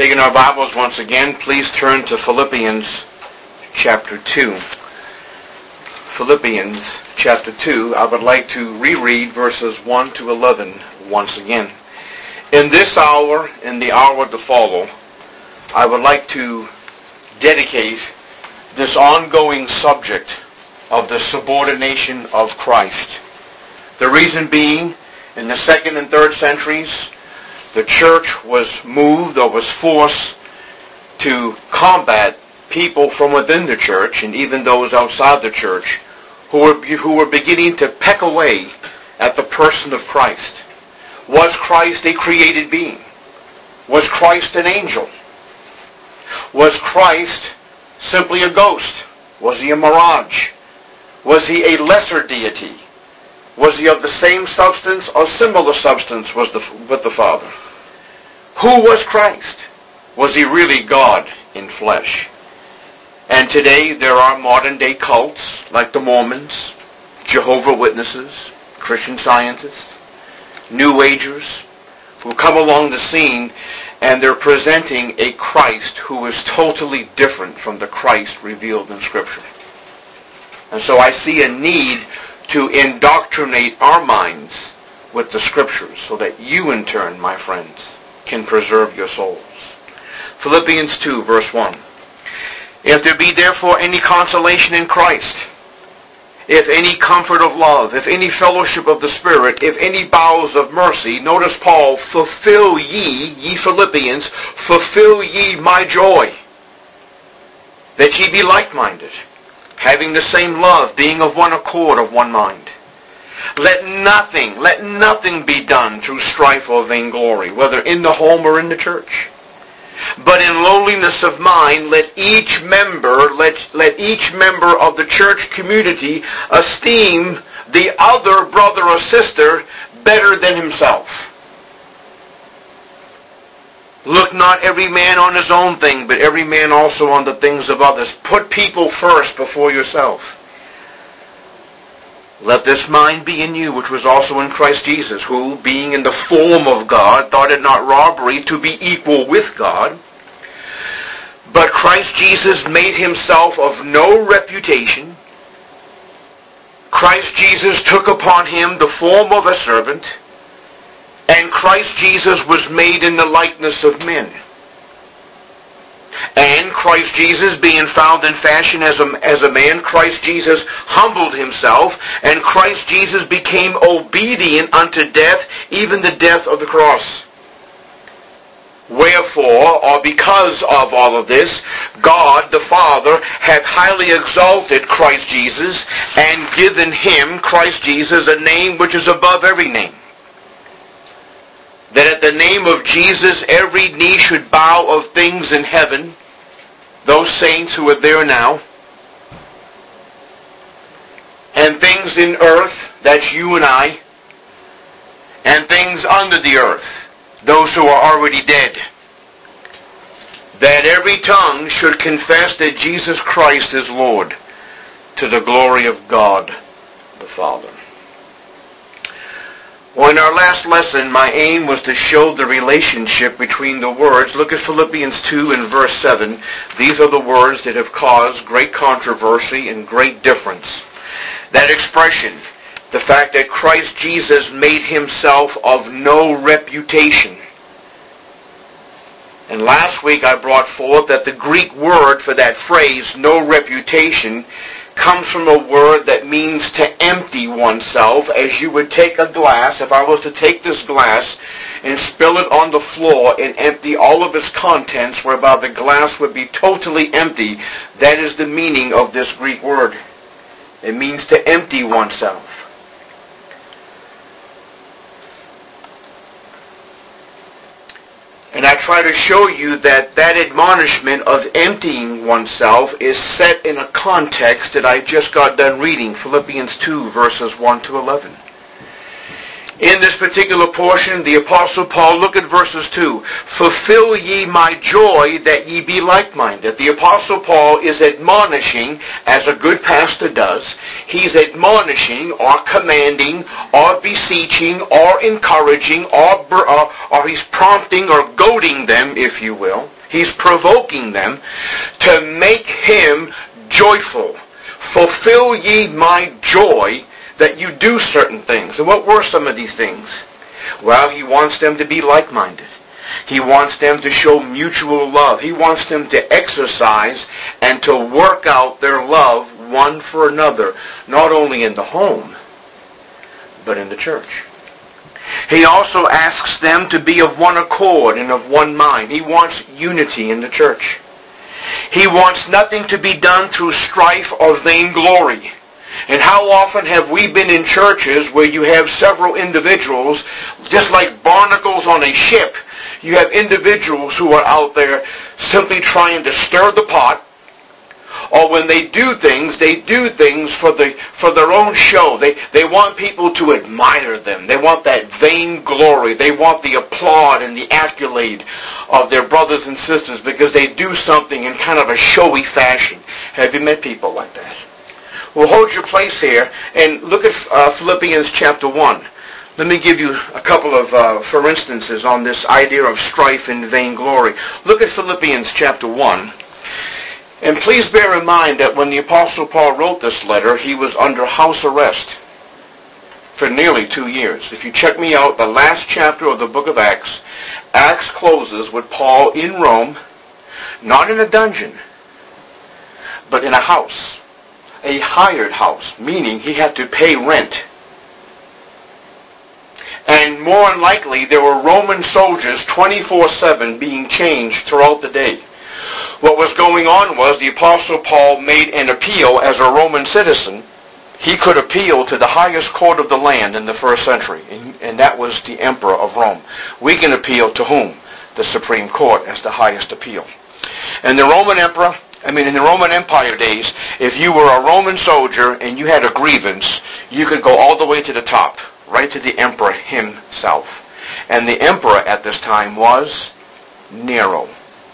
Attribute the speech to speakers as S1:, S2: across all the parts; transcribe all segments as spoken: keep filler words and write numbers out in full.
S1: Taking our Bibles once again, please turn to Philippians chapter two. Philippians chapter two, I would like to reread verses one to eleven once again. In this hour, in the hour to follow, I would like to dedicate this ongoing subject of the subordination of Christ. The reason being, in the second and third centuries, the church was moved or was forced to combat people from within the church and even those outside the church who were, who were beginning to peck away at the person of Christ. Was Christ a created being? Was Christ an angel? Was Christ simply a ghost? Was he a mirage? Was he a lesser deity? Was he of the same substance or similar substance was the, with the Father? Who was Christ? Was he really God in flesh? And today there are modern day cults like the Mormons, Jehovah's Witnesses, Christian Scientists, New Agers, who come along the scene and they're presenting a Christ who is totally different from the Christ revealed in Scripture. And so I see a need to indoctrinate our minds with the Scriptures so that you in turn, my friends, can preserve your souls. Philippians two, verse one. If there be therefore any consolation in Christ, if any comfort of love, if any fellowship of the Spirit, if any bowels of mercy, notice Paul, fulfill ye, ye Philippians, fulfill ye my joy, that ye be like-minded, having the same love, being of one accord, of one mind. Let nothing, let nothing be done through strife or vainglory, whether in the home or in the church. But in lowliness of mind, let each member, let, let each member of the church community esteem the other brother or sister better than himself. Look not every man on his own thing, but every man also on the things of others. Put people first before yourself. Let this mind be in you, which was also in Christ Jesus, who, being in the form of God, thought it not robbery to be equal with God. But Christ Jesus made himself of no reputation. Christ Jesus took upon him the form of a servant, and Christ Jesus was made in the likeness of men. And Christ Jesus, being found in fashion as a, as a man, Christ Jesus humbled himself, and Christ Jesus became obedient unto death, even the death of the cross. Wherefore, or because of all of this, God the Father hath highly exalted Christ Jesus, and given him, Christ Jesus, a name which is above every name, that at the name of Jesus every knee should bow of things in heaven, those saints who are there now, and things in earth, that's you and I, and things under the earth, those who are already dead, that every tongue should confess that Jesus Christ is Lord, to the glory of God the Father. Well, in our last lesson, my aim was to show the relationship between the words. Look at Philippians two and verse seven. These are the words that have caused great controversy and great difference. That expression, the fact that Christ Jesus made himself of no reputation. And last week I brought forth that the Greek word for that phrase, no reputation, comes from a word that means to empty oneself, as you would take a glass. If I was to take this glass and spill it on the floor and empty all of its contents, whereby the glass would be totally empty, that is the meaning of this Greek word. It means to empty oneself. And I try to show you that that admonishment of emptying oneself is set in a context that I just got done reading, Philippians two, verses one to eleven. In this particular portion, the Apostle Paul, look at verses two. Fulfill ye my joy that ye be like-minded. The Apostle Paul is admonishing, as a good pastor does. He's admonishing or commanding or beseeching or encouraging or, or, or he's prompting or goading them, if you will. He's provoking them to make him joyful. Fulfill ye my joy that you do certain things. And what were some of these things? Well, he wants them to be like-minded. He wants them to show mutual love. He wants them to exercise and to work out their love one for another, not only in the home, but in the church. He also asks them to be of one accord and of one mind. He wants unity in the church. He wants nothing to be done through strife or vainglory. And how often have we been in churches where you have several individuals, just like barnacles on a ship, you have individuals who are out there simply trying to stir the pot, or when they do things, they do things for the for their own show. They they want people to admire them. They want that vain glory. They want the applaud and the accolade of their brothers and sisters because they do something in kind of a showy fashion. Have you met people like that? Well, hold your place here and look at uh, Philippians chapter one. Let me give you a couple of, uh, for instances, on this idea of strife and vainglory. Look at Philippians chapter one. And please bear in mind that when the Apostle Paul wrote this letter, he was under house arrest for nearly two years. If you check me out, the last chapter of the book of Acts, Acts closes with Paul in Rome, not in a dungeon, but in a house. A hired house, meaning he had to pay rent. And more than likely, there were Roman soldiers twenty-four seven being changed throughout the day. What was going on was the Apostle Paul made an appeal as a Roman citizen. He could appeal to the highest court of the land in the first century, and, and that was the Emperor of Rome. We can appeal to whom? The Supreme Court as the highest appeal. And the Roman Emperor, I mean, in the Roman Empire days, if you were a Roman soldier and you had a grievance, you could go all the way to the top, right to the emperor himself. And the emperor at this time was Nero.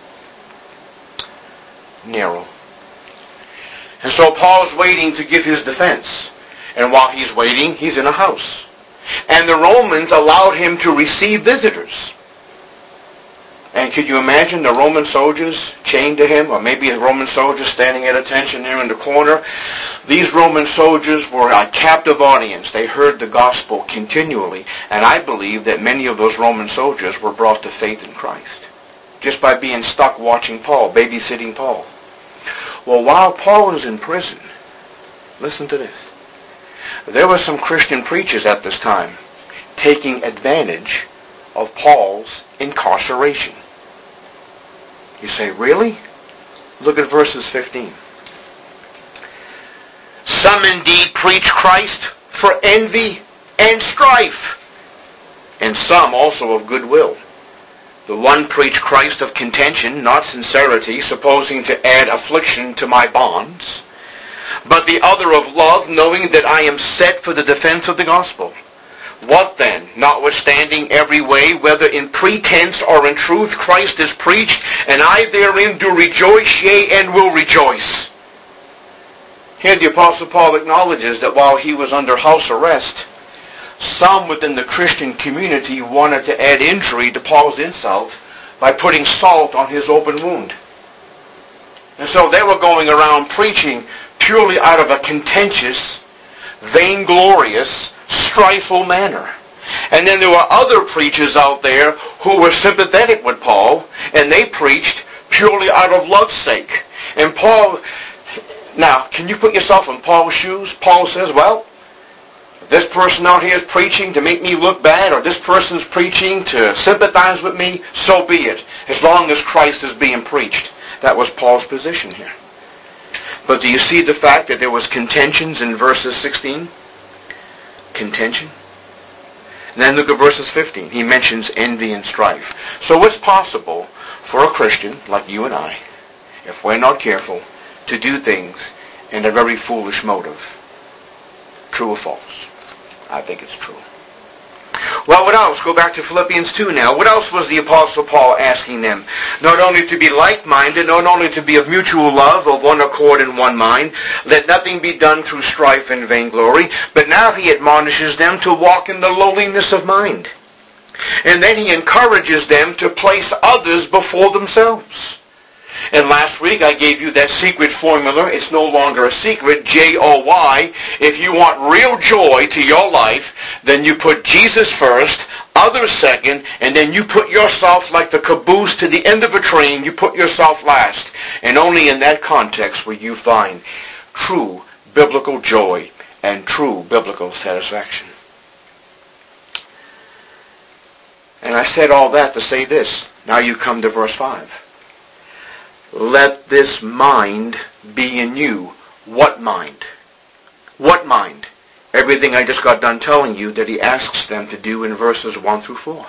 S1: Nero. And so Paul's waiting to give his defense. And while he's waiting, he's in a house. And the Romans allowed him to receive visitors. And could you imagine the Roman soldiers chained to him, or maybe a Roman soldier standing at attention there in the corner? These Roman soldiers were a captive audience. They heard the gospel continually. And I believe that many of those Roman soldiers were brought to faith in Christ just by being stuck watching Paul, babysitting Paul. Well, while Paul was in prison, listen to this. There were some Christian preachers at this time taking advantage of Paul's incarceration. You say, really? Look at verses fifteen. Some indeed preach Christ for envy and strife, and some also of goodwill. The one preached Christ of contention, not sincerity, supposing to add affliction to my bonds, but the other of love, knowing that I am set for the defense of the gospel. What then? Notwithstanding every way, whether in pretense or in truth, Christ is preached, and I therein do rejoice, yea, and will rejoice. Here the Apostle Paul acknowledges that while he was under house arrest, some within the Christian community wanted to add injury to Paul's insult by putting salt on his open wound. And so they were going around preaching purely out of a contentious, vainglorious, strifeful manner. And then there were other preachers out there who were sympathetic with Paul, and they preached purely out of love's sake. And Paul, now, can you put yourself in Paul's shoes? Paul says, well, this person out here is preaching to make me look bad, or this person's preaching to sympathize with me, so be it, as long as Christ is being preached. That was Paul's position here. But do you see the fact that there was contentions in verses sixteen? Contention. And then look at verses fifteen. He mentions envy and strife. So it's possible for a Christian like you and I, if we're not careful, to do things in a very foolish motive. True or false? I think it's true. Well, what else? Go back to Philippians two now. What else was the Apostle Paul asking them? Not only to be like-minded, not only to be of mutual love, of one accord and one mind, let nothing be done through strife and vainglory, but now he admonishes them to walk in the lowliness of mind. And then he encourages them to place others before themselves. And last week I gave you that secret formula. It's no longer a secret, J O Y. If you want real joy to your life, then you put Jesus first, others second, and then you put yourself like the caboose to the end of a train. You put yourself last. And only in that context will you find true biblical joy and true biblical satisfaction. And I said all that to say this. Now you come to verse five. Let this mind be in you. What mind? What mind? Everything I just got done telling you that he asks them to do in verses one through four.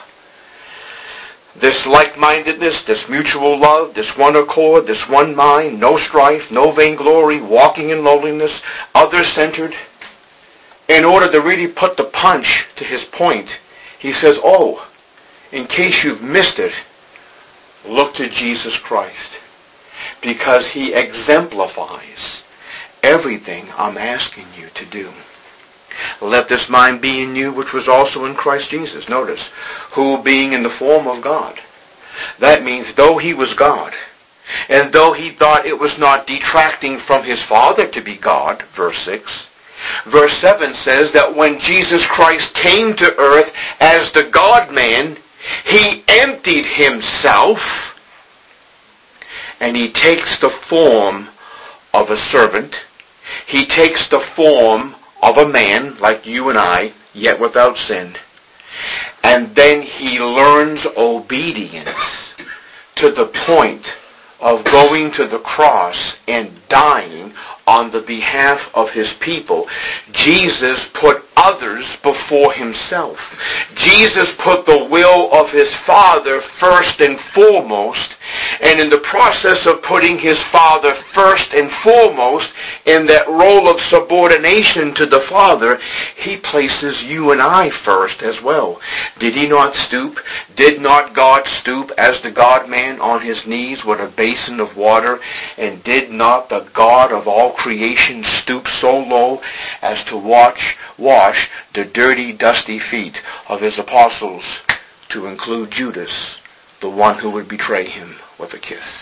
S1: This like-mindedness, this mutual love, this one accord, this one mind, no strife, no vainglory, walking in lowliness, other-centered. In order to really put the punch to his point, he says, oh, in case you've missed it, look to Jesus Christ. Because he exemplifies everything I'm asking you to do. Let this mind be in you, which was also in Christ Jesus. Notice, who being in the form of God. That means though he was God, and though he thought it was not detracting from his Father to be God, verse six, verse seven says that when Jesus Christ came to earth as the God-man, he emptied himself, and he takes the form of a servant. He takes the form of a man like you and I, yet without sin. And then he learns obedience to the point of going to the cross and dying on the behalf of his people. Jesus put others before himself. Jesus put the will of his Father first and foremost, and in the process of putting his Father first and foremost in that role of subordination to the Father, he places you and I first as well. Did he not stoop? Did not God stoop as the God-man on his knees with a basin of water? And did not the God of all creation stoop so low as to watch, wash the dirty, dusty feet of his apostles, to include Judas, the one who would betray him with a kiss?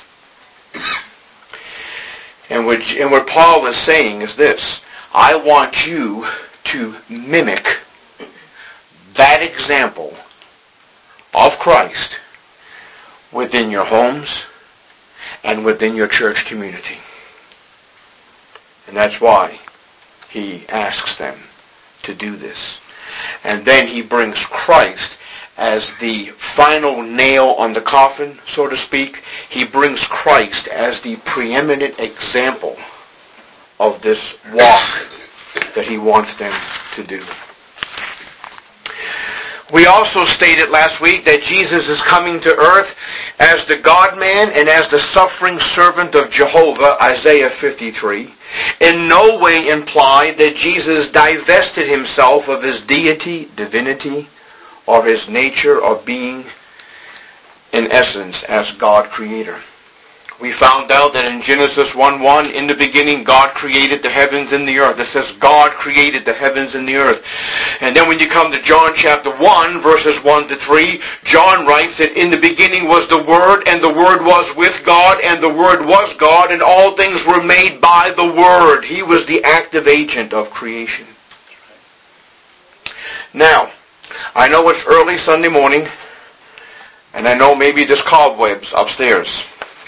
S1: And what, and what Paul is saying is this: I want you to mimic that example of Christ within your homes and within your church community. And that's why he asks them to do this. And then he brings Christ as the final nail on the coffin, so to speak. He brings Christ as the preeminent example of this walk that he wants them to do. We also stated last week that Jesus is coming to earth as the God-man and as the suffering servant of Jehovah, Isaiah fifty-three. In no way implied that Jesus divested himself of his deity, divinity, or his nature of being, in essence, as God creator. We found out that in Genesis one one, in the beginning God created the heavens and the earth. It says God created the heavens and the earth. And then when you come to John chapter one, verses one to three, John writes that in the beginning was the Word, and the Word was with God, and the Word was God, and all things were made by the Word. He was the active agent of creation. Now, I know it's early Sunday morning, and I know maybe there's cobwebs upstairs.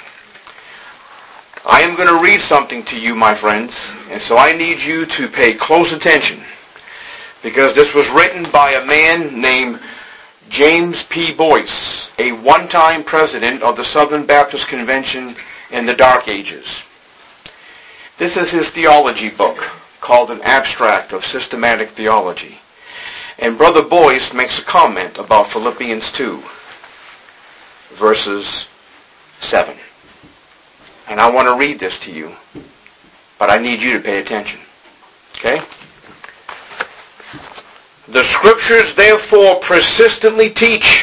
S1: I am going to read something to you, my friends, and so I need you to pay close attention, because this was written by a man named James P. Boyce, a one-time president of the Southern Baptist Convention in the Dark Ages. This is his theology book, called An Abstract of Systematic Theology. And Brother Boyce makes a comment about Philippians two, verses seven. And I want to read this to you, but I need you to pay attention. Okay? The Scriptures therefore persistently teach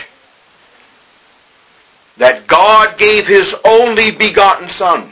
S1: that God gave His only begotten Son,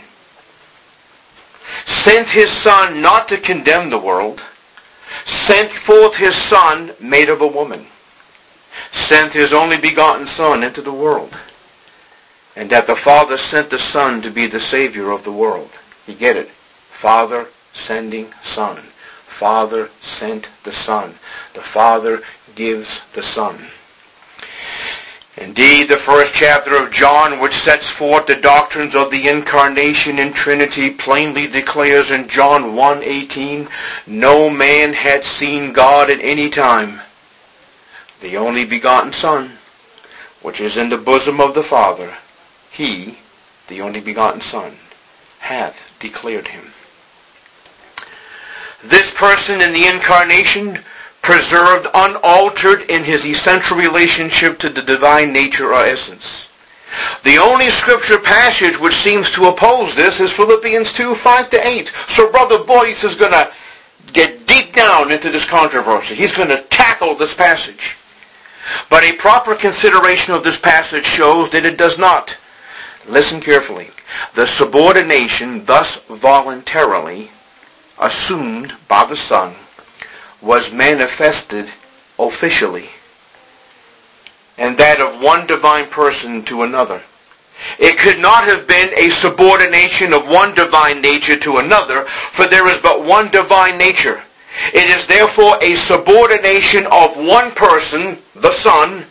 S1: sent His Son not to condemn the world, sent forth His Son made of a woman, sent His only begotten Son into the world, and that the Father sent the Son to be the Savior of the world. You get it? Father sending Son. Father sent the Son. The Father gives the Son. Indeed, the first chapter of John, which sets forth the doctrines of the Incarnation and Trinity, plainly declares in John one eighteen, no man had seen God at any time. The only begotten Son, which is in the bosom of the Father, He, the only begotten Son, hath declared Him. This person in the Incarnation, preserved unaltered in His essential relationship to the divine nature or essence. The only Scripture passage which seems to oppose this is Philippians two, five to eight. So Brother Boyce is going to get deep down into this controversy. He's going to tackle this passage. But a proper consideration of this passage shows that it does not. Listen carefully. The subordination thus voluntarily assumed by the Son was manifested officially, and that of one divine person to another. It could not have been a subordination of one divine nature to another, for there is but one divine nature. It is therefore a subordination of one person, the Son,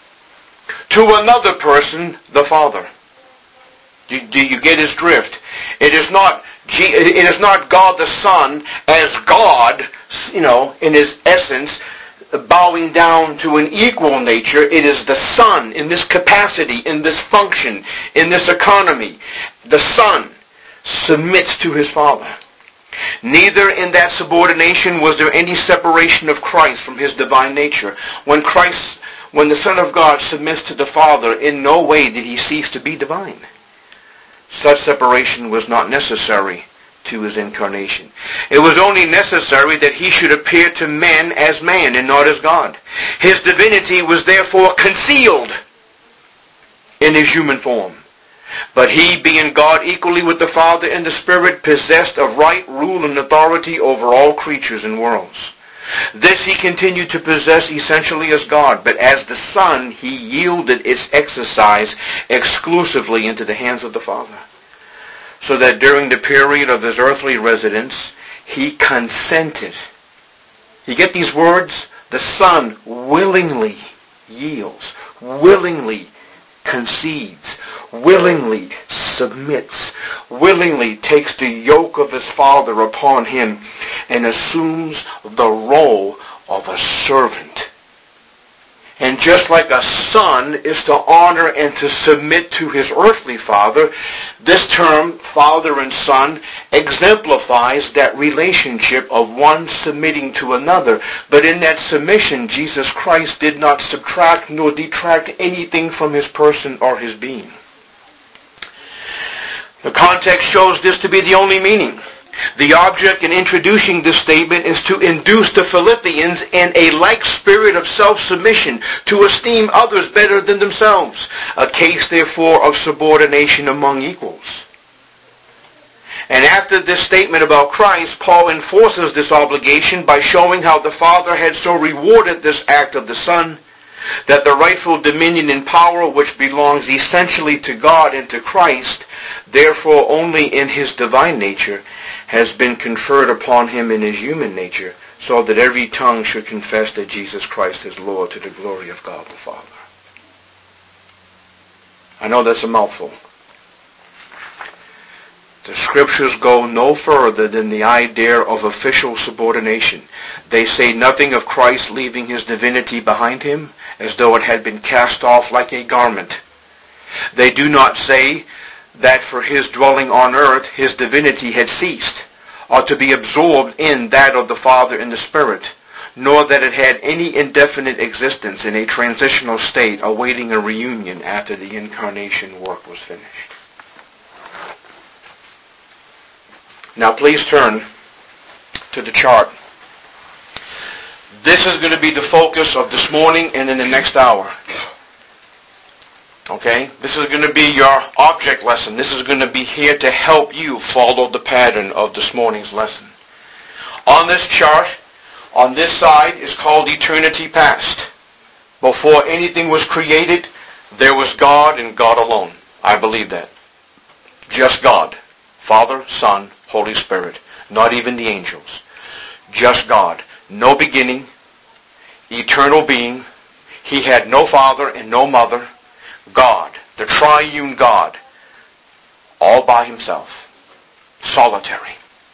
S1: to another person, the Father. Do, do you get His drift? It is not it is not God the Son as God, you know, in His essence, bowing down to an equal nature. It is the Son in this capacity, in this function, in this economy. The Son submits to His Father. Neither in that subordination was there any separation of Christ from His divine nature. When Christ, when the Son of God submits to the Father, in no way did He cease to be divine. Such separation was not necessary to His incarnation. It was only necessary that He should appear to men as man and not as God. His divinity was therefore concealed in His human form. But He, being God equally with the Father and the Spirit, possessed of right, rule, and authority over all creatures and worlds. This He continued to possess essentially as God, but as the Son, He yielded its exercise exclusively into the hands of the Father. So that during the period of His earthly residence, He consented. You get these words? The Son willingly yields, willingly concedes, willingly submits, willingly takes the yoke of His Father upon Him and assumes the role of a servant. And just like a son is to honor and to submit to his earthly father, this term, father and son, exemplifies that relationship of one submitting to another. But in that submission, Jesus Christ did not subtract nor detract anything from His person or His being. The context shows this to be the only meaning. The object in introducing this statement is to induce the Philippians in a like spirit of self-submission to esteem others better than themselves, a case therefore of subordination among equals. And after this statement about Christ, Paul enforces this obligation by showing how the Father had so rewarded this act of the Son, that the rightful dominion and power which belongs essentially to God and to Christ, therefore only in His divine nature, has been conferred upon Him in His human nature, so that every tongue should confess that Jesus Christ is Lord, to the glory of God the Father. I know that's a mouthful. The Scriptures go no further than the idea of official subordination. They say nothing of Christ leaving His divinity behind Him, as though it had been cast off like a garment. They do not say that for His dwelling on earth, His divinity had ceased, or to be absorbed in that of the Father and the Spirit, nor that it had any indefinite existence in a transitional state awaiting a reunion after the incarnation work was finished. Now please turn to the chart. This is going to be the focus of this morning and in the next hour. Okay? This is going to be your object lesson. This is going to be here to help you follow the pattern of this morning's lesson. On this chart, on this side, is called eternity past. Before anything was created, there was God and God alone. I believe that. Just God. Father, Son, Holy Spirit. Not even the angels. Just God. No beginning. Eternal being. He had no father and no mother. God. The triune God. All by himself. Solitary.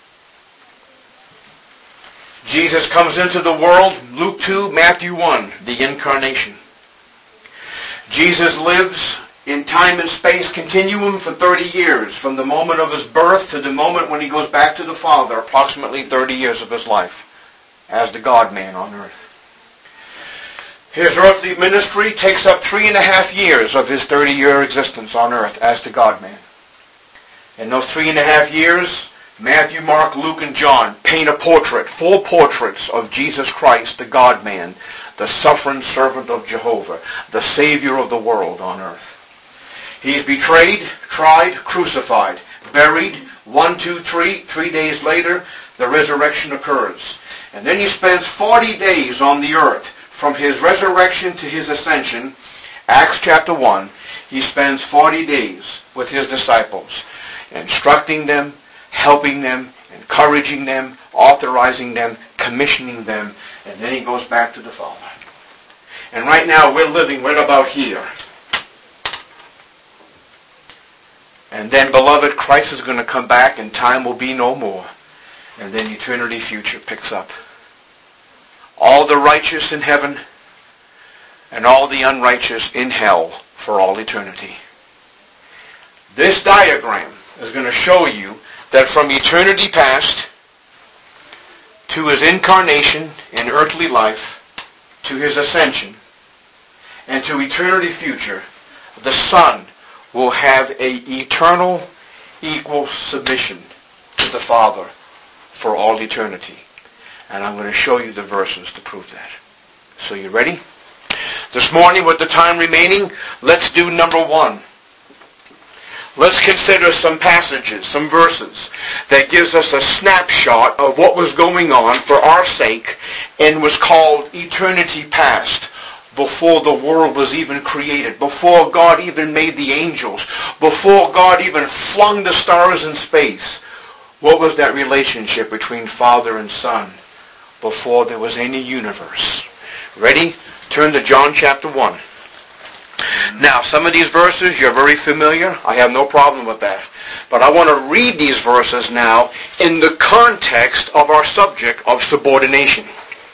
S1: Jesus comes into the world, Luke two, Matthew one, the incarnation. Jesus lives in time and space continuum for thirty years, from the moment of his birth to the moment when he goes back to the Father, approximately thirty years of his life, as the God-man on earth. His earthly ministry takes up three and a half years of his thirty-year existence on earth as the God-man. In those three and a half years, Matthew, Mark, Luke, and John paint a portrait, full portraits of Jesus Christ, the God-man, the suffering servant of Jehovah, the Savior of the world on earth. He's betrayed, tried, crucified, buried, one, two, three, three days later, the resurrection occurs. And then he spends forty days on the earth, from his resurrection to his ascension, Acts chapter one, he spends forty days with his disciples, instructing them, helping them, encouraging them, authorizing them, commissioning them, and then he goes back to the Father. And right now we're living right about here. And then, beloved, Christ is going to come back and time will be no more. And then eternity future picks up. All the righteous in heaven and all the unrighteous in hell for all eternity. This diagram is going to show you that from eternity past to his incarnation in earthly life, to his ascension, and to eternity future, the Son will have a eternal equal submission to the Father for all eternity. And I'm going to show you the verses to prove that. So you ready? This morning, with the time remaining, let's do number one. Let's consider some passages, some verses, that gives us a snapshot of what was going on for our sake and was called eternity past, before the world was even created, before God even made the angels, before God even flung the stars in space. What was that relationship between Father and Son before there was any universe? Ready? Turn to John chapter one. Now, some of these verses, you're very familiar. I have no problem with that. But I want to read these verses now in the context of our subject of subordination.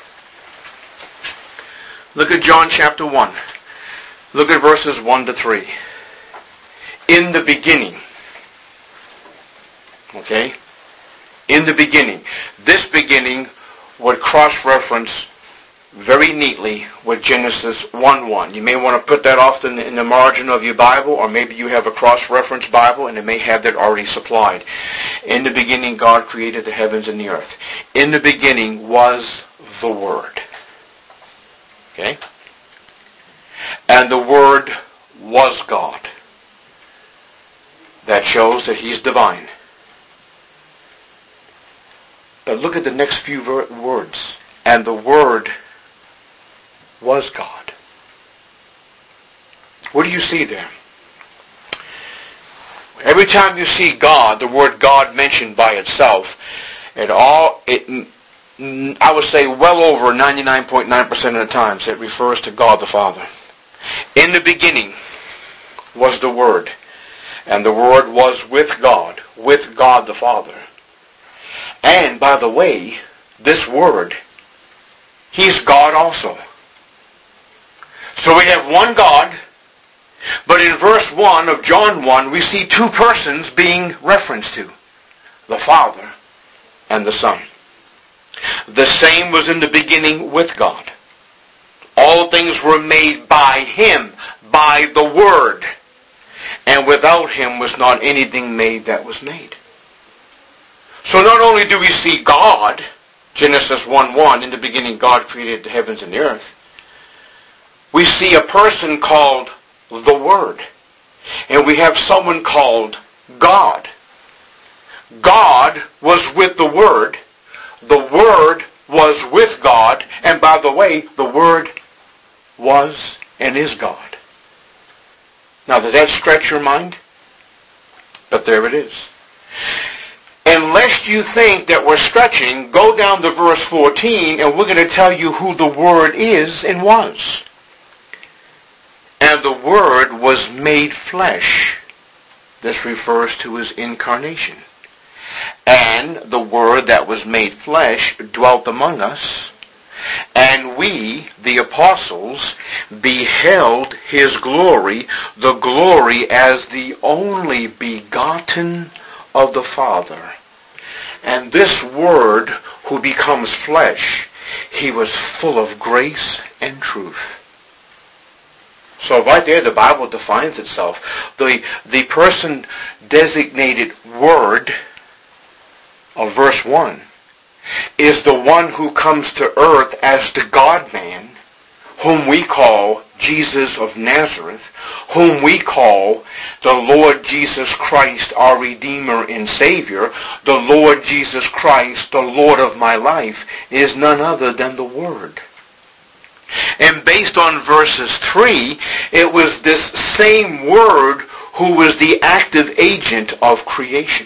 S1: Look at John chapter one. Look at verses one to three. In the beginning. Okay? In the beginning. This beginning would cross-reference very neatly with Genesis one one. You may want to put that off in the, in the margin of your Bible, or maybe you have a cross-reference Bible and it may have that already supplied. In the beginning, God created the heavens and the earth. In the beginning was the Word. Okay? And the Word was God. That shows that He's divine. But look at the next few ver- words. And the Word was God. What do you see there? Every time you see God, the word God mentioned by itself, it all, it, I would say well over ninety-nine point nine percent of the times it refers to God the Father. In the beginning was the Word, and the Word was with God, with God the Father. And, by the way, this Word, He's God also. So we have one God, but in verse one of John one, we see two persons being referenced to. The Father and the Son. The same was in the beginning with God. All things were made by Him, by the Word. And without Him was not anything made that was made. So not only do we see God, Genesis one one, in the beginning God created the heavens and the earth, we see a person called the Word. And we have someone called God. God was with the Word. The Word was with God. And by the way, the Word was and is God. Now, does that stretch your mind? But there it is. Unless you think that we're stretching, go down to verse fourteen, and we're going to tell you who the Word is and was. And the Word was made flesh. This refers to his incarnation. And the Word that was made flesh dwelt among us. And we, the apostles, beheld his glory, the glory as the only begotten of the Father. And this Word who becomes flesh, he was full of grace and truth. So right there the Bible defines itself. The, the person designated Word of verse one is the one who comes to earth as the God-man, whom we call Jesus of Nazareth, whom we call the Lord Jesus Christ, our Redeemer and Savior. The Lord Jesus Christ, the Lord of my life, is none other than the Word. And based on verses three, it was this same Word who was the active agent of creation.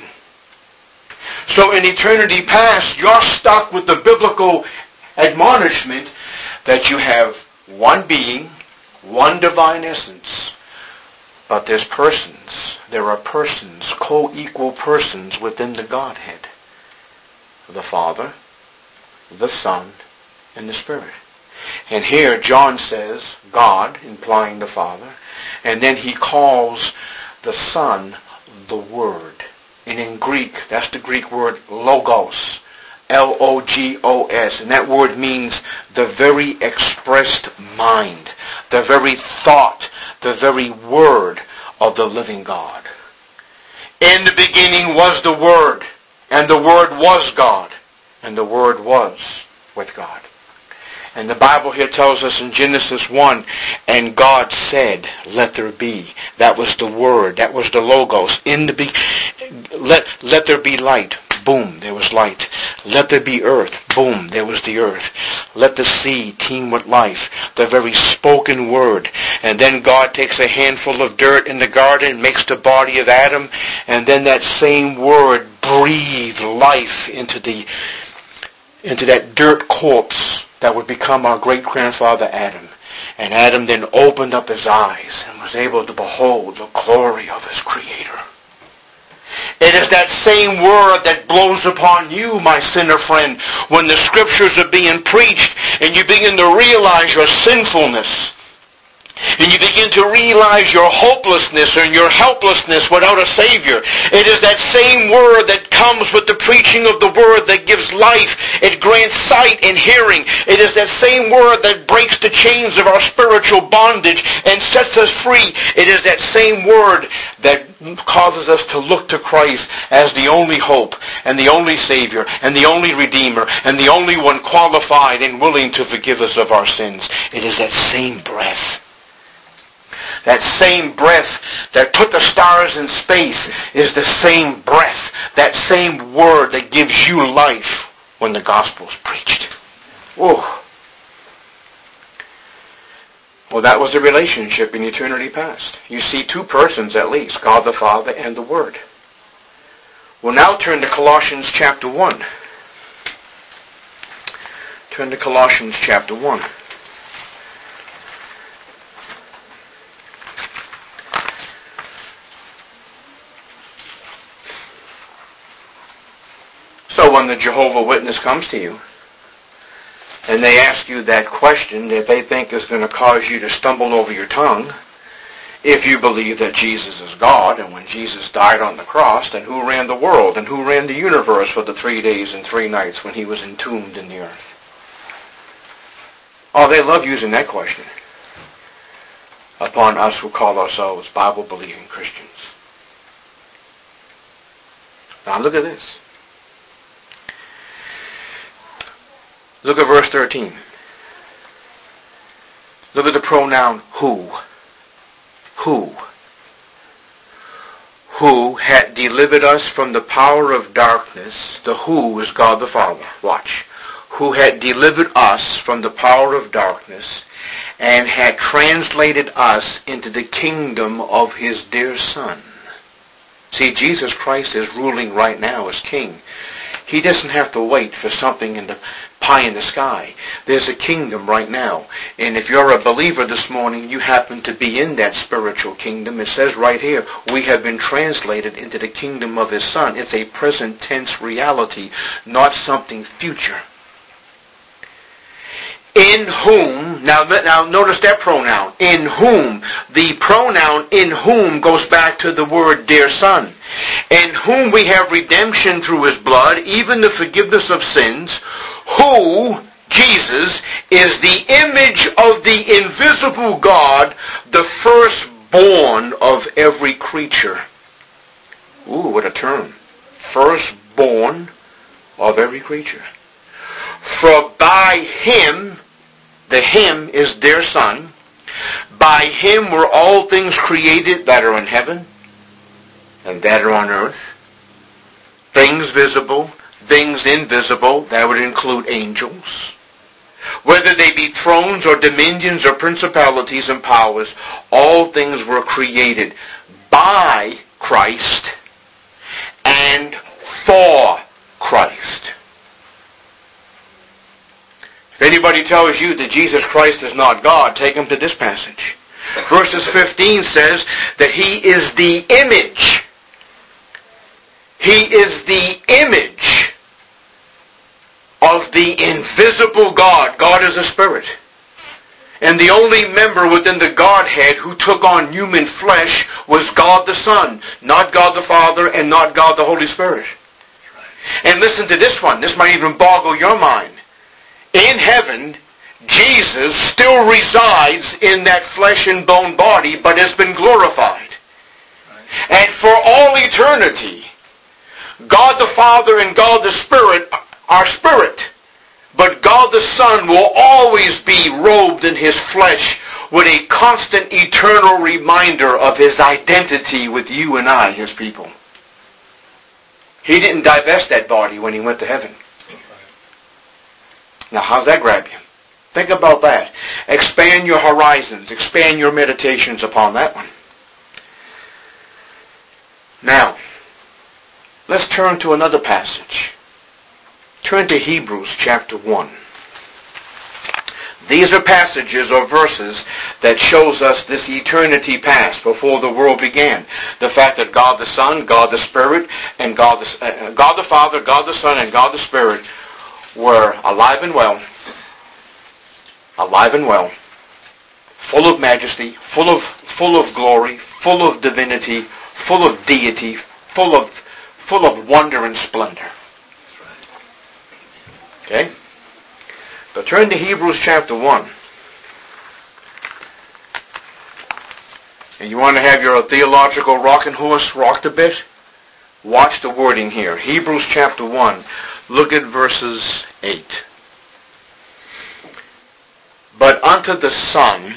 S1: So in eternity past, you're stuck with the biblical admonishment that you have one being, one divine essence, but there's persons. There are persons, co-equal persons within the Godhead. The Father, the Son, and the Spirit. And here John says God, implying the Father, and then he calls the Son the Word. And in Greek, that's the Greek word logos, L O G O S. And that word means the very expressed mind, the very thought, the very word of the living God. In the beginning was the Word, and the Word was God, and the Word was with God. And the Bible here tells us in Genesis one, and God said, let there be. That was the Word. That was the Logos. In the be- let, let there be light. Boom, there was light. Let there be earth. Boom, there was the earth. Let the sea teem with life. The very spoken word. And then God takes a handful of dirt in the garden, makes the body of Adam, and then that same word breathed life into the into that dirt corpse that would become our great-grandfather Adam. And Adam then opened up his eyes and was able to behold the glory of his Creator. It is that same word that blows upon you, my sinner friend, when the Scriptures are being preached and you begin to realize your sinfulness. And you begin to realize your hopelessness and your helplessness without a Savior. It is that same word that comes with the preaching of the word that gives life. It grants sight and hearing. It is that same word that breaks the chains of our spiritual bondage and sets us free. It is that same word that causes us to look to Christ as the only hope and the only Savior and the only Redeemer and the only one qualified and willing to forgive us of our sins. It is that same breath. That same breath that put the stars in space is the same breath, that same word that gives you life when the gospel is preached. Whoa. Well, that was the relationship in eternity past. You see two persons at least, God the Father and the Word. We'll now turn to Colossians chapter one. Turn to Colossians chapter one. So when the Jehovah Witness comes to you, and they ask you that question that they think is going to cause you to stumble over your tongue, if you believe that Jesus is God, and when Jesus died on the cross, then who ran the world, and who ran the universe for the three days and three nights when he was entombed in the earth? Oh, they love using that question upon us who call ourselves Bible-believing Christians. Now look at this. Look at verse thirteen. Look at the pronoun who. Who. Who had delivered us from the power of darkness. The who is God the Father. Watch. Who had delivered us from the power of darkness and had translated us into the kingdom of his dear Son. See, Jesus Christ is ruling right now as King. He doesn't have to wait for something in the pie in the sky. There's a kingdom right now. And if you're a believer this morning, you happen to be in that spiritual kingdom. It says right here, we have been translated into the kingdom of his Son. It's a present tense reality, not something future. In whom, now, now notice that pronoun, in whom. The pronoun in whom goes back to the word dear Son. In whom we have redemption through his blood, even the forgiveness of sins, who, Jesus, is the image of the invisible God, the firstborn of every creature. Ooh, what a term. Firstborn of every creature. For by him, the him is their Son, by him were all things created that are in heaven and that are on earth. Things visible, things invisible, that would include angels. Whether they be thrones or dominions or principalities and powers, all things were created by Christ and for Christ. If anybody tells you that Jesus Christ is not God, take them to this passage. Verses fifteen says that he is the image. He is the image of the invisible God. God is a spirit. And the only member within the Godhead who took on human flesh was God the Son, not God the Father and not God the Holy Spirit. And listen to this one. This might even boggle your mind. In heaven, Jesus still resides in that flesh and bone body, but has been glorified. And for all eternity, God the Father and God the Spirit are spirit. But God the Son will always be robed in his flesh with a constant eternal reminder of his identity with you and I, his people. He didn't divest that body when he went to heaven. Now, how's that grab you? Think about that. Expand your horizons. Expand your meditations upon that one. Now, let's turn to another passage. Turn to Hebrews chapter one. These are passages or verses that shows us this eternity past before the world began. The fact that God the Son, God the Spirit, and God the, uh, God the Father, God the Son, and God the Spirit were alive and well, alive and well, full of majesty, full of full of glory, full of divinity, full of deity, full of full of wonder and splendor. Okay? So turn to Hebrews chapter one. And you want to have your theological rocking horse rocked a bit? Watch the wording here. Hebrews chapter one. Look at verses eight. But unto the Son,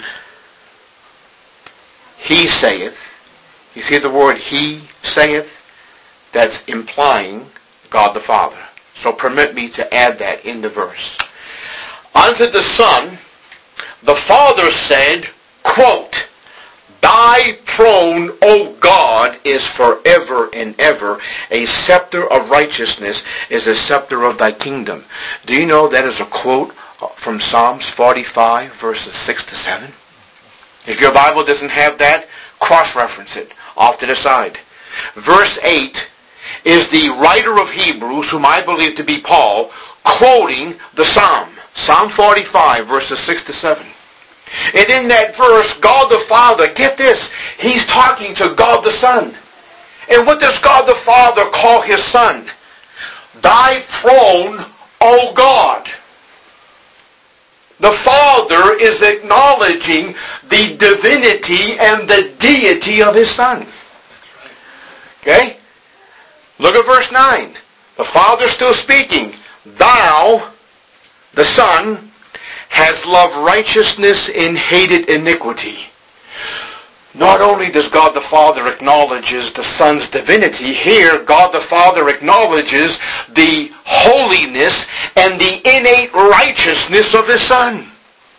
S1: he saith. You see the word he saith? That's implying God the Father. So permit me to add that in the verse. Unto the Son, the Father said, quote, Thy throne, O God, is forever and ever. A scepter of righteousness is a scepter of thy kingdom. Do you know that is a quote from Psalms forty-five, verses six to seven? If your Bible doesn't have that, cross-reference it off to the side. Verse eight is the writer of Hebrews, whom I believe to be Paul, quoting the Psalm. Psalm forty-five, verses six to seven. And in that verse, God the Father, get this, he's talking to God the Son. And what does God the Father call his Son? Thy throne, O God. The Father is acknowledging the divinity and the deity of his Son. Okay? Look at verse nine. The Father's still speaking. Thou, the Son, has loved righteousness and hated iniquity. Not only does God the Father acknowledges the Son's divinity, here God the Father acknowledges the holiness and the innate righteousness of His Son.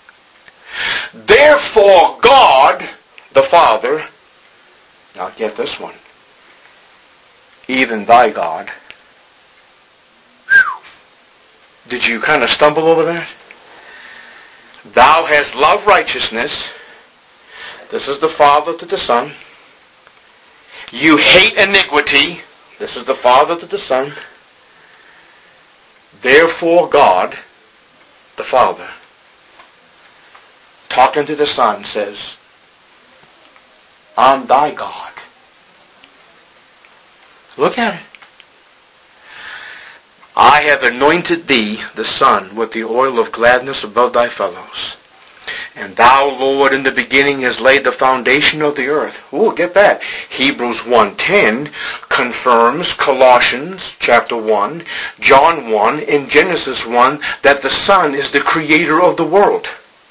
S1: Therefore God the Father, now get this one, even thy God. Did you kind of stumble over that? Thou hast loved righteousness. This is the Father to the Son. You hate iniquity. This is the Father to the Son. Therefore God, the Father, talking to the Son, says, I'm thy God. Look at it. I have anointed thee, the Son, with the oil of gladness above thy fellows. And thou, Lord, in the beginning has laid the foundation of the earth. Ooh, get that. Hebrews one ten confirms Colossians chapter one, John one, and Genesis one that the Son is the creator of the world.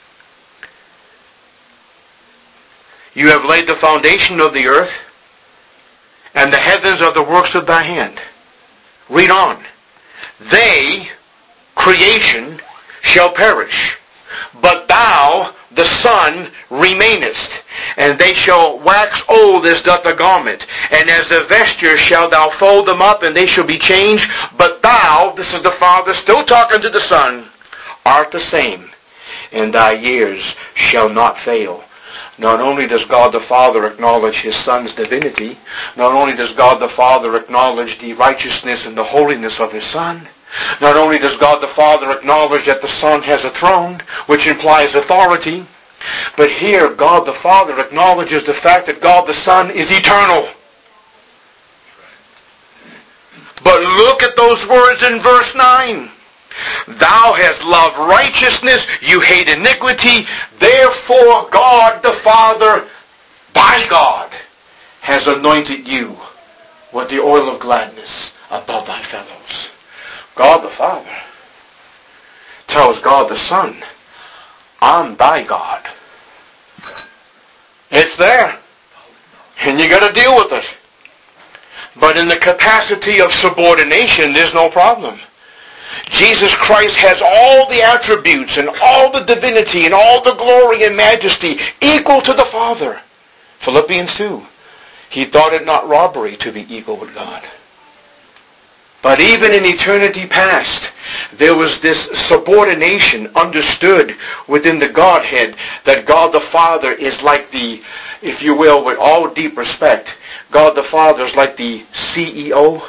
S1: You have laid the foundation of the earth, and the heavens are the works of thy hand. Read on. They, creation, shall perish, but thou, the Son, remainest, and they shall wax old as doth the garment, and as the vesture shalt thou fold them up, and they shall be changed. But thou, this is the Father still talking to the Son, art the same, and thy years shall not fail. Not only does God the Father acknowledge His Son's divinity, not only does God the Father acknowledge the righteousness and the holiness of His Son, not only does God the Father acknowledge that the Son has a throne, which implies authority, but here God the Father acknowledges the fact that God the Son is eternal. But look at those words in verse nine. Thou hast loved righteousness, you hate iniquity, therefore God the Father, thy God, has anointed you with the oil of gladness above thy fellows. God the Father tells God the Son, I'm thy God. It's there, and you got to deal with it. But in the capacity of subordination, there's no problem. Jesus Christ has all the attributes and all the divinity and all the glory and majesty equal to the Father. Philippians two. He thought it not robbery to be equal with God. But even in eternity past, there was this subordination understood within the Godhead that God the Father is like the, if you will, with all deep respect, God the Father is like the C E O.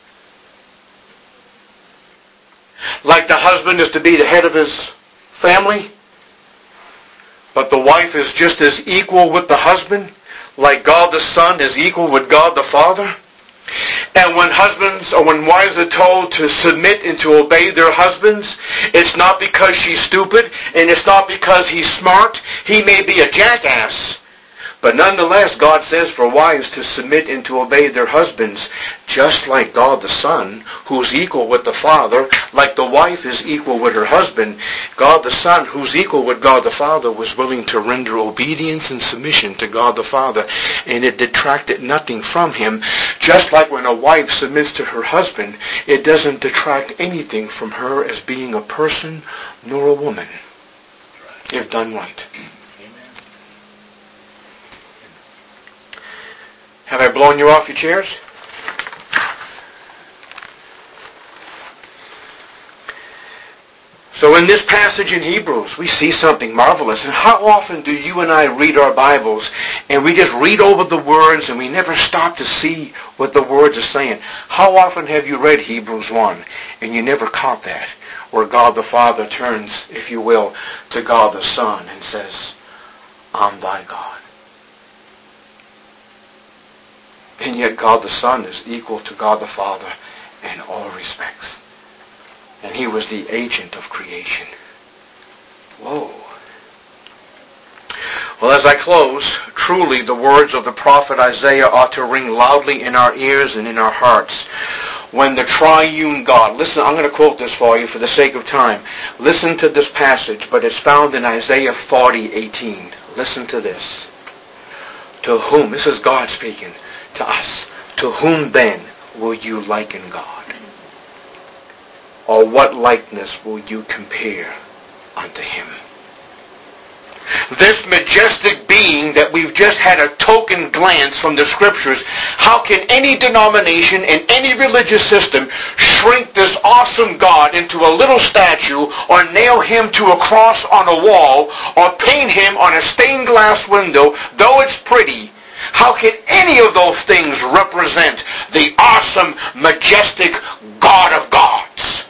S1: Like the husband is to be the head of his family, but the wife is just as equal with the husband, like God the Son is equal with God the Father. And when husbands or when wives are told to submit and to obey their husbands, it's not because she's stupid, and it's not because he's smart. He may be a jackass. But nonetheless, God says for wives to submit and to obey their husbands, just like God the Son, who's equal with the Father, like the wife is equal with her husband. God the Son, who's equal with God the Father, was willing to render obedience and submission to God the Father, and it detracted nothing from him. Just like when a wife submits to her husband, it doesn't detract anything from her as being a person nor a woman, if done right. Have I blown you off your chairs? So in this passage in Hebrews, we see something marvelous. And how often do you and I read our Bibles and we just read over the words and we never stop to see what the words are saying? How often have you read Hebrews one and you never caught that? Where God the Father turns, if you will, to God the Son and says, I'm thy God. And yet God the Son is equal to God the Father in all respects. And He was the agent of creation. Whoa. Well, as I close, truly the words of the prophet Isaiah ought to ring loudly in our ears and in our hearts. when the triune God, listen, I'm going to quote this for you for the sake of time. Listen to this passage, but it's found in Isaiah forty eighteen. Listen to this. To whom, this is God speaking to us, to whom then will you liken God? Or what likeness will you compare unto him? This majestic being that we've just had a token glance from the scriptures, how can any denomination and any religious system shrink this awesome God into a little statue, or nail him to a cross on a wall, or paint him on a stained glass window, though it's pretty? How can any of those things represent the awesome, majestic God of gods?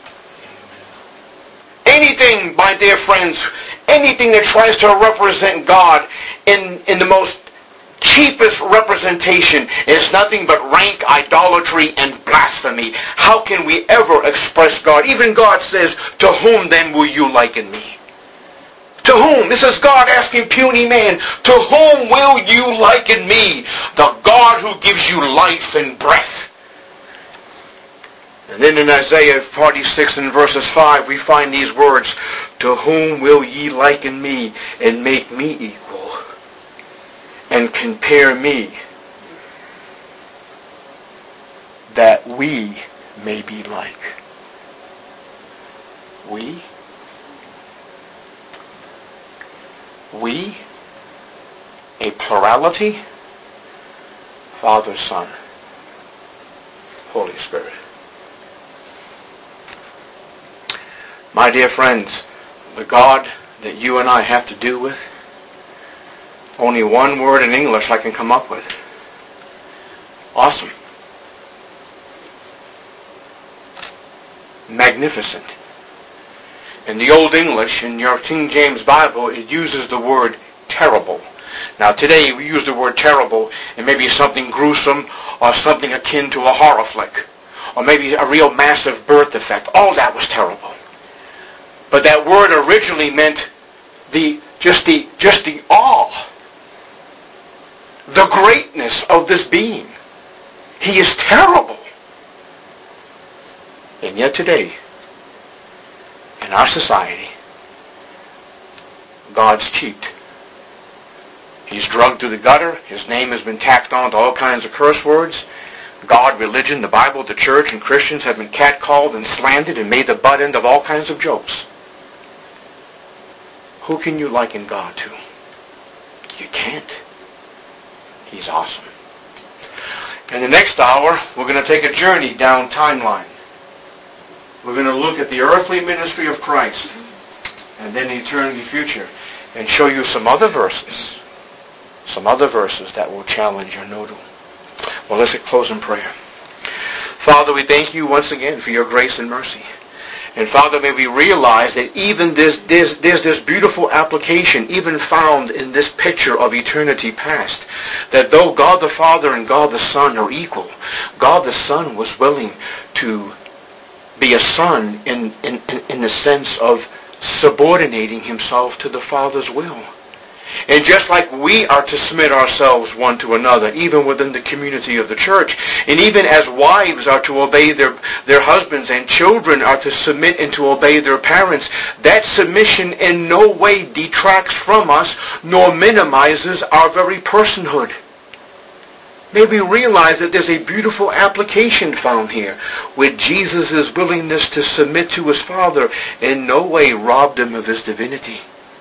S1: Anything, my dear friends, anything that tries to represent God in, in the most cheapest representation is nothing but rank idolatry and blasphemy. How can we ever express God? Even God says, to whom then will you liken me? To whom? This is God asking puny man, to whom will you liken me? The God who gives you life and breath. And then in Isaiah forty-six and verses five, we find these words, to whom will ye liken me and make me equal and compare me, that we may be like? We? We? A plurality? Father, Son, Holy Spirit. My dear friends, the God that you and I have to do with, only one word in English I can come up with. Awesome. Magnificent. In the Old English, in your King James Bible, it uses the word terrible. Now today we use the word terrible and maybe something gruesome or something akin to a horror flick, or maybe a real massive birth defect. All that was terrible. But that word originally meant the just the just the awe, the greatness of this being. He is terrible. And yet today, in our society, God's cheaped. He's drugged through the gutter. His name has been tacked on to all kinds of curse words. God, religion, the Bible, the church, and Christians have been catcalled and slandered and made the butt end of all kinds of jokes. Who can you liken God to? You can't. He's awesome. In the next hour, we're going to take a journey down timeline. We're going to look at the earthly ministry of Christ and then eternity future, and show you some other verses, some other verses that will challenge your noodle. Well, let's close in prayer. Father, we thank you once again for your grace and mercy. And Father, may we realize that even this, there's, there's this beautiful application even found in this picture of eternity past. That though God the Father and God the Son are equal, God the Son was willing to be a son in, in, in the sense of subordinating himself to the Father's will. And just like we are to submit ourselves one to another, even within the community of the church, and even as wives are to obey their, their husbands, and children are to submit and to obey their parents, that submission in no way detracts from us, nor minimizes our very personhood. May we realize that there's a beautiful application found here, where Jesus' willingness to submit to his Father in no way robbed him of his divinity.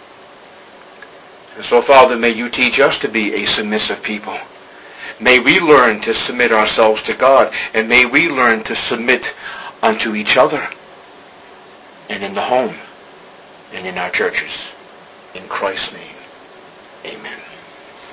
S1: And so, Father, may you teach us to be a submissive people. May we learn to submit ourselves to God, and may we learn to submit unto each other, and in the home, and in our churches. In Christ's name, amen.